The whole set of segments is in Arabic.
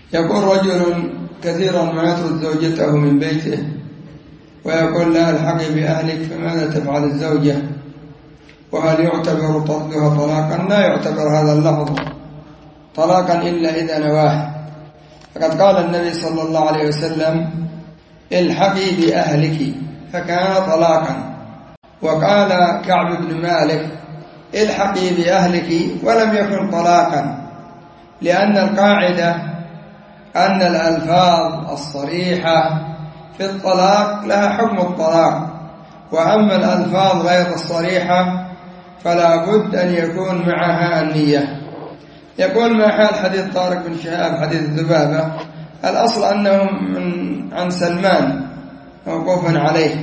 يقول رجل كثيرا ما يطرد زوجته من بيته ويقول لا الحقي بأهلك، فماذا تفعل الزوجة؟ وهل يعتبر طردها طلاقا؟ لا يعتبر هذا اللفظ طلاقا إلا إذا نواه. فقد قال النبي صلى الله عليه وسلم الحقي بأهلك فكان طلاقا. وقال كعب بن مالك الحقي بأهلك ولم يكن طلاقا، لأن القاعدة أن الألفاظ الصريحة في الطلاق لها حكم الطلاق، وأما الألفاظ غير الصريحة فلا بد أن يكون معها النية. يقول ما حال حديث طارق بن شهاب حديث الذبابة؟ الأصل أنه عن سلمان موقوفا عليه،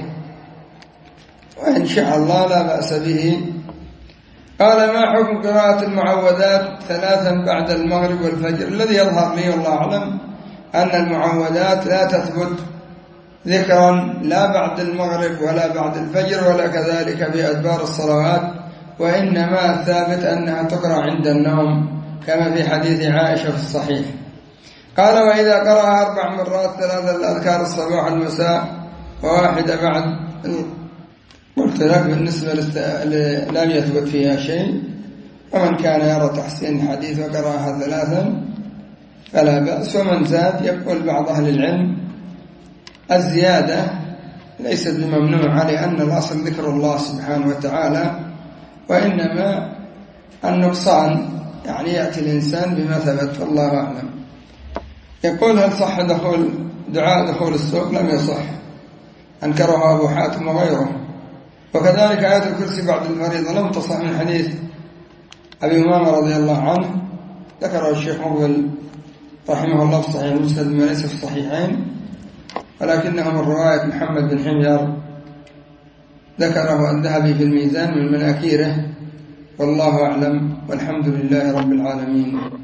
وإن شاء الله لا بأس به. قال ما حكم قراءة المعوذات 3 بعد المغرب والفجر؟ الذي يظهر لي والله أعلم أن المعوذات لا تثبت ذكرا لا بعد المغرب ولا بعد الفجر ولا كذلك في أدبار الصلوات، وإنما الثابت أنها تقرأ عند النوم كما في حديث عائشة في الصحيح. قال وإذا قرأ 4 مرات 3 الأذكار الصباح والمساء وواحدة بعد، قلت لك بالنسبة لم يثبت فيها شيء، ومن كان يرى تحسين الحديث وقرأها 3 فلا بأس. ومن زاد يقول بعض أهل العلم الزيادة ليست بممنوعة، لأن الأصل ذكر الله سبحانه وتعالى، وإنما النقصان يعني يأتي الإنسان بما ثبت، والله أعلم. يقول هل صح دعاء دخول السوق؟ لم يصح، أنكره أبو حاتم وغيره. وكذلك آية الكرسي بعد الفريضة لم تصح من حديث أبي أمامة رضي الله عنه، ذكره الشيخ مقبل رحمه الله في صحيح مسلم وليس في الصحيحين، ولكنه من رواية محمد بن حمير، ذكره الذهبي في الميزان من مناكيره، والله أعلم، والحمد لله رب العالمين.